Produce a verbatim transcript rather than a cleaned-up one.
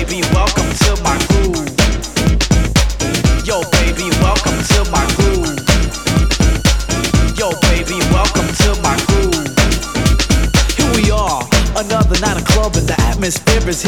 baby, welcome to my groove. Yo, baby, welcome to my groove. Yo, baby, welcome to my groove. Here we are, another night of club and the atmosphere is here.